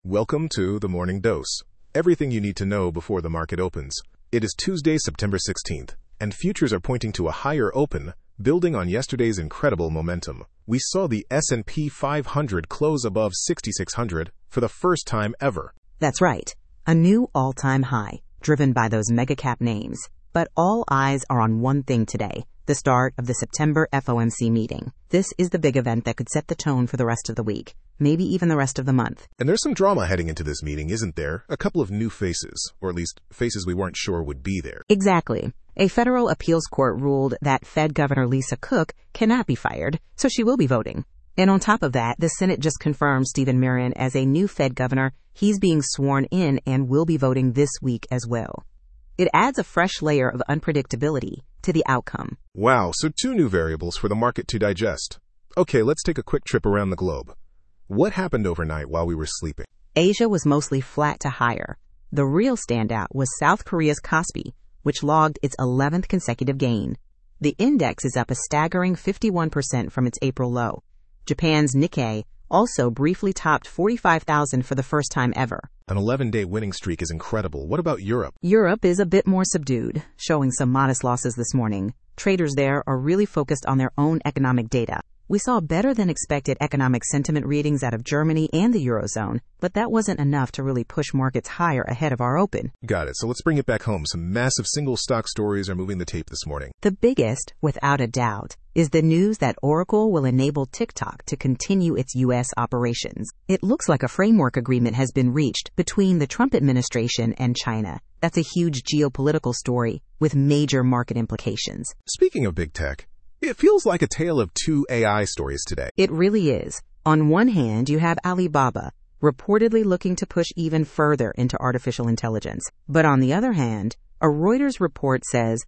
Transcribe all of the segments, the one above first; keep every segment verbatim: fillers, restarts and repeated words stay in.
Welcome to the Morning Dose. Everything you need to know before the market opens. It is Tuesday, September sixteenth, and futures are pointing to a higher open, building on yesterday's incredible momentum. We saw the S and P five hundred close above sixty-six hundred for the first time ever. That's right. A new all-time high, driven by those mega-cap names. But all eyes are on one thing today, the start of the September F O M C meeting. This is the big event that could set the tone for the rest of the week, maybe even the rest of the month. And there's some drama heading into this meeting, isn't there? A couple of new faces, or at least faces we weren't sure would be there. Exactly. A federal appeals court ruled that Fed Governor Lisa Cook cannot be fired, so she will be voting. And on top of that, the Senate just confirmed Stephen Merian as a new Fed governor. He's being sworn in and will be voting this week as well. It adds a fresh layer of unpredictability to the outcome. Wow, so two new variables for the market to digest. Okay, let's take a quick trip around the globe. What happened overnight while we were sleeping? Asia was mostly flat to higher. The real standout was South Korea's Kospi, which logged its eleventh consecutive gain. The index is up a staggering fifty-one percent from its April low. Japan's Nikkei also briefly topped forty-five thousand for the first time ever. An eleven-day winning streak is incredible. What about Europe? Europe is a bit more subdued, showing some modest losses this morning. Traders there are really focused on their own economic data. We saw better than expected economic sentiment readings out of Germany and the Eurozone, but that wasn't enough to really push markets higher ahead of our open. Got it. So let's bring it back home. Some massive single stock stories are moving the tape this morning. The biggest, without a doubt, is the news that Oracle will enable TikTok to continue its U S operations. It looks like a framework agreement has been reached between the Trump administration and China. That's a huge geopolitical story with major market implications. Speaking of big tech, it feels like a tale of two A I stories today. It really is. On one hand, you have Alibaba, reportedly looking to push even further into artificial intelligence. But on the other hand, a Reuters report says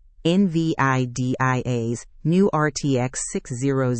NVIDIA's new R T X sixty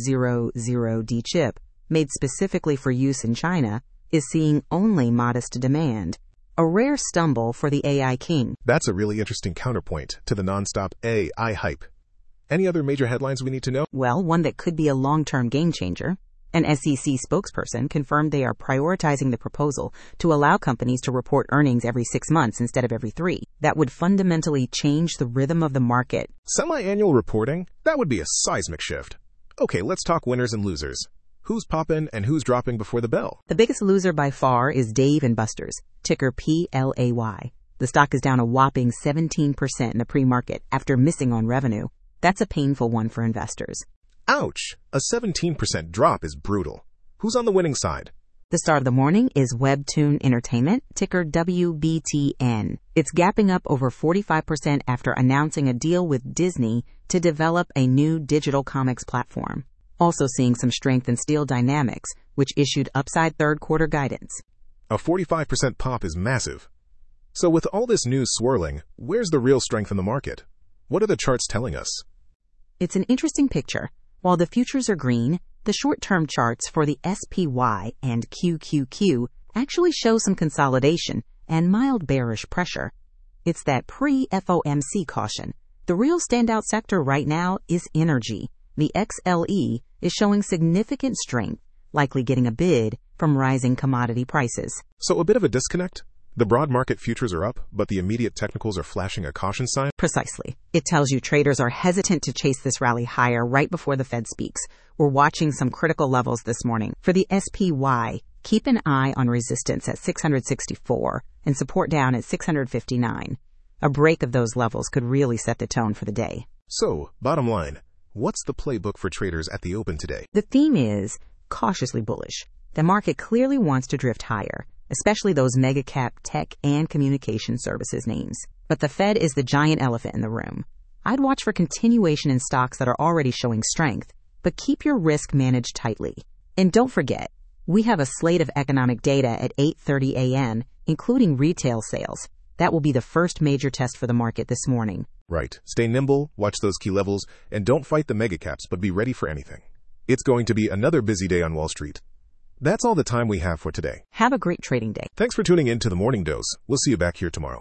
hundred D chip, made specifically for use in China, is seeing only modest demand. A rare stumble for the A I king. That's a really interesting counterpoint to the nonstop A I hype. Any other major headlines we need to know? Well, one that could be a long-term game changer. An S E C spokesperson confirmed they are prioritizing the proposal to allow companies to report earnings every six months instead of every three. That would fundamentally change the rhythm of the market. Semi-annual reporting? That would be a seismic shift. Okay, let's talk winners and losers. Who's popping and who's dropping before the bell? The biggest loser by far is Dave and Buster's, ticker P L A Y. The stock is down a whopping seventeen percent in the pre-market after missing on revenue. That's a painful one for investors. Ouch! A seventeen percent drop is brutal. Who's on the winning side? The start of the morning is Webtoon Entertainment, ticker W B T N. It's gapping up over forty-five percent after announcing a deal with Disney to develop a new digital comics platform. Also seeing some strength in Steel Dynamics, which issued upside third quarter guidance. A forty-five percent pop is massive. So with all this news swirling, where's the real strength in the market? What are the charts telling us? It's an interesting picture. While the futures are green, the short-term charts for the S P Y and Q Q Q actually show some consolidation and mild bearish pressure. It's that pre-F O M C caution. The real standout sector right now is energy. The X L E is showing significant strength, likely getting a bid from rising commodity prices. So a bit of a disconnect? The broad market futures are up, but the immediate technicals are flashing a caution sign? Precisely. It tells you traders are hesitant to chase this rally higher right before the Fed speaks. We're watching some critical levels this morning. For the S P Y, keep an eye on resistance at six hundred sixty-four and support down at six hundred fifty-nine. A break of those levels could really set the tone for the day. So, bottom line, what's the playbook for traders at the open today? The theme is cautiously bullish. The market clearly wants to drift higher, especially those mega-cap tech and communication services names. But the Fed is the giant elephant in the room. I'd watch for continuation in stocks that are already showing strength, but keep your risk managed tightly. And don't forget, we have a slate of economic data at eight thirty a.m., including retail sales. That will be the first major test for the market this morning. Right. Stay nimble, watch those key levels, and don't fight the mega-caps, but be ready for anything. It's going to be another busy day on Wall Street. That's all the time we have for today. Have a great trading day. Thanks for tuning in to the Morning Dose. We'll see you back here tomorrow.